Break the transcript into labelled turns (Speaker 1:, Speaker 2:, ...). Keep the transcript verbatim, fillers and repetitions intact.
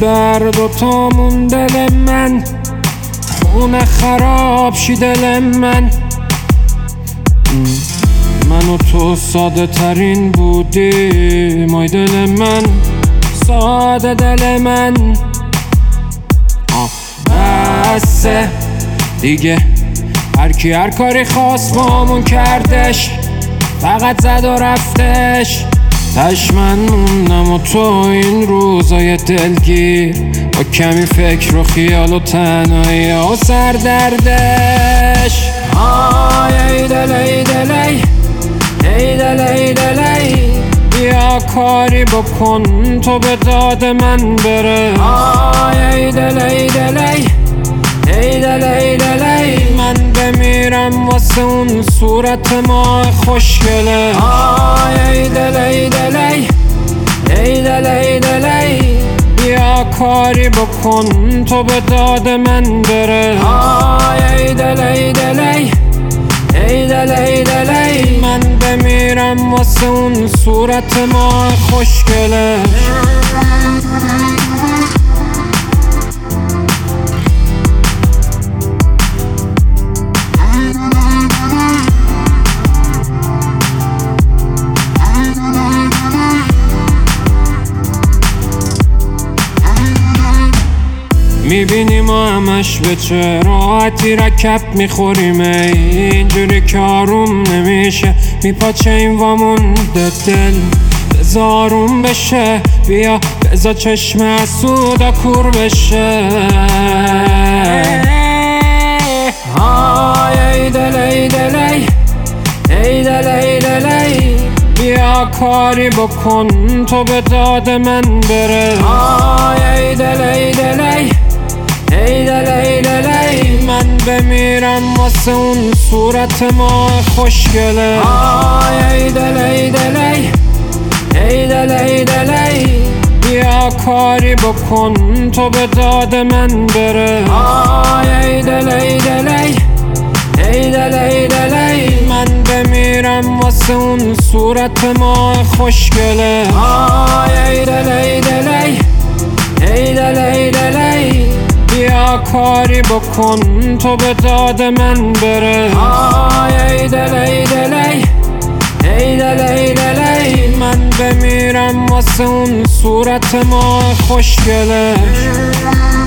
Speaker 1: بر دوتامون دل من خونه خراب شی دل من. من و تو ساده ترین بودی مای دل من، ساده دل من. بسه دیگه هر کی هر کاری خواست بامون کردش، فقط زد و رفتش. تش من موندم و تو این روزای دلگیر، با کمی فکر و خیال و تنهایی و سردردش. آی ای دل ای دل ای ای دل ای دل ای، بیا کاری بکن تو به داد من بره. آی ای دل ای دل ای ای دل ای دل ای، من بمیرم واسه اون صورت ما خوشگله. آی ای دل ای دل ای ای دل ای دل ای، بیا کاری بکن تو به داد من بره. آی ای دل ای دل ای ای دل ای دل ای، من بمیرم واسه اون صورت ما خوشگله. میبینی ما همش به چه راحتی رکب میخوریم، اینجوری که آروم نمیشه میپاچه این وامونده دل. بزاروم بشه بیا بزا چشم حسودا کور بشه. آی ای دل ای دل ای ای دل ای دل ای، بیا کاری بکن تو به داد من بره. آی ای دل ای دل ای ای دل ای دل ای، من بمیرم واسه اون صورت ما خوشگله. آی ای دل ای دل ای ای دل ای دل ای، بیا کاری بکن تو به داد من بره. آی ای دل ای دل ای ای دل ای دل ای، من بمیرم واسه اون صورت ما خوشگله. آی ای دل ای دل ای ای دل ای دل ای، بیا کاری بکن تو به داد من بره. آی ای دل ای دل ای ای دل ای دل ای، من بمیرم واسه اون صورت ما خوشگله.